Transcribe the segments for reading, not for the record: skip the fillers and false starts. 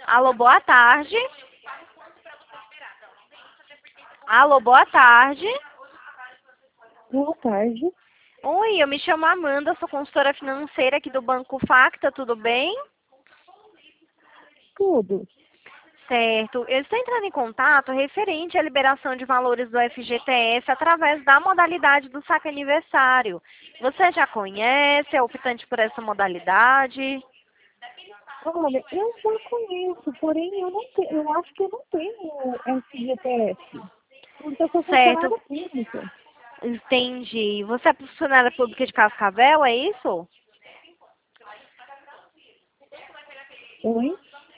Alô, boa tarde. Alô, boa tarde. Boa tarde. Oi, eu me chamo Amanda, sou consultora financeira aqui do Banco Facta, tudo bem? Tudo. Certo. Eu estou entrando em contato referente à liberação de valores do FGTS através da modalidade do saque aniversário. Você já conhece, é optante por essa modalidade? Olha, eu já conheço, porém eu acho que eu não tenho FGTS. Porque eu sou Certo, funcionária pública. entendi. Você é funcionária pública de Cascavel, é isso? Oi?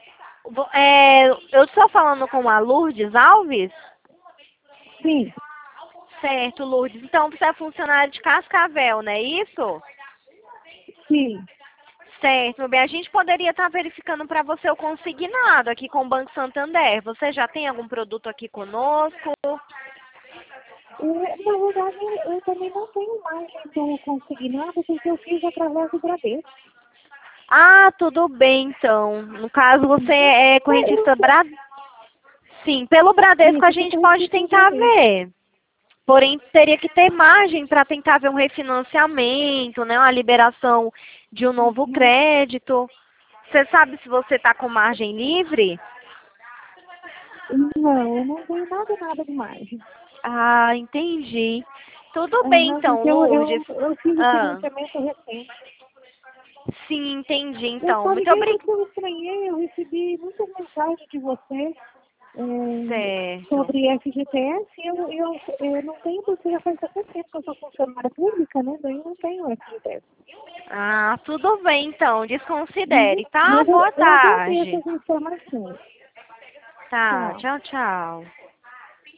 Eu estou falando com a Lourdes Alves? Sim, Certo, Lourdes. Então você é funcionária de Cascavel, não é isso? sim. Certo, meu bem. A gente poderia estar verificando para você o consignado aqui com o Banco Santander. Você já tem algum produto aqui conosco? Na verdade, eu também não tenho margem do consignado porque eu fiz através do Bradesco. Ah, tudo bem, então. No caso, você é correntista Bradesco? Sim, pelo Bradesco Isso, a eu sou gente pode correntista do tentar Bradesco. ver. Porém, teria que ter margem para tentar ver um refinanciamento, né? Uma liberação de um novo crédito. Você sabe se você está com margem livre? Não, eu não tenho nada de margem. Ah, entendi. Tudo bem, Aham, então, porque Lourdes. eu fiz o Ah, financiamento recente. sim, entendi, Eu então. só Muito liguei obrigada. porque eu estranhei, eu recebi muitas mensagens de você Certo. sobre FGTS e eu não tenho, porque já faz tanto tempo que eu sou funcionária pública, né? Daí eu não tenho FGTS. Ah, tudo bem, então. Desconsidere, tá? Mas Boa eu agradeço tarde. as informações. Tá, Tchau. tchau, tchau.